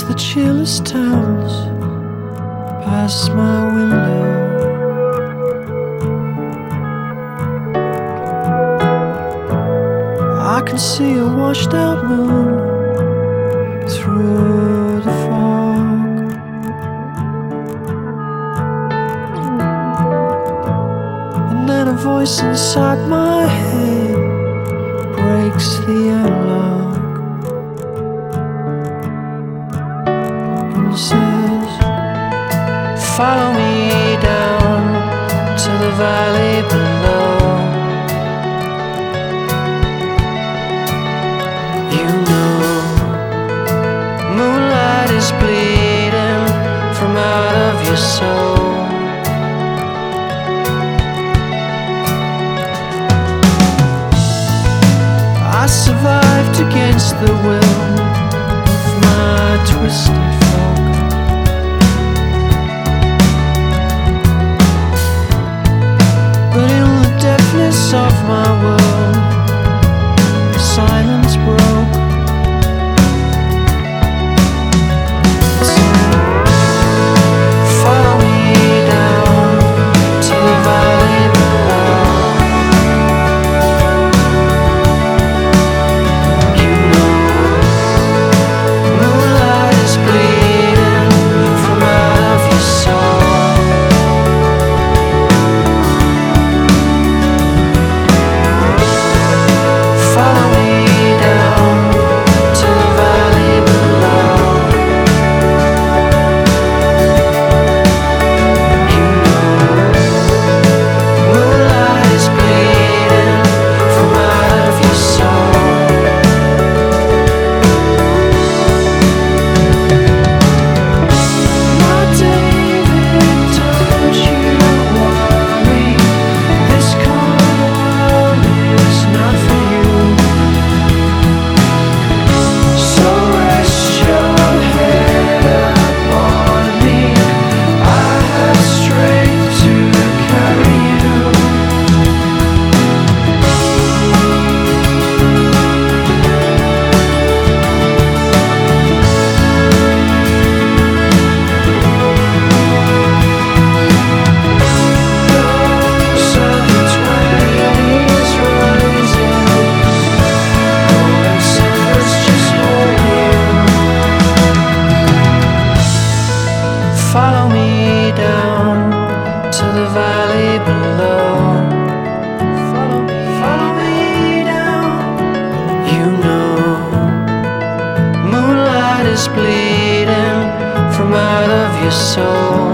As the chillest towns pass my window, I can see a washed out moon through the fog. And then a voice inside my head breaks the analog and says, follow me down to the valley below. You know, moonlight is bleeding from out of your soul. I survived against the will of my twisted folk. But in the deafness of my world, silence broke. Follow me down to the valley below. You know, moonlight is bleeding from out of your soul. Follow me down to the valley below. You know, moonlight is bleeding from out of your soul. My David, don't you worry, this cold world is not for you. So rest your head upon me, I have strength to carry you. Those are the 20s rising, golden summers just hold you. Follow me down to the valley below. Follow me down. You know, moonlight is bleeding from out of your soul.